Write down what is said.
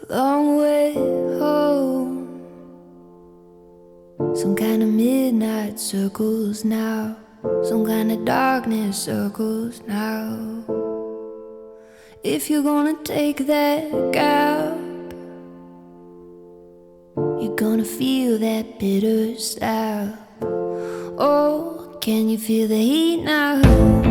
Long way home. Some kind of midnight circles now. Some kind of darkness circles now. If you're gonna take that gap, you're gonna feel that bitter stab. Oh, can you feel the heat now?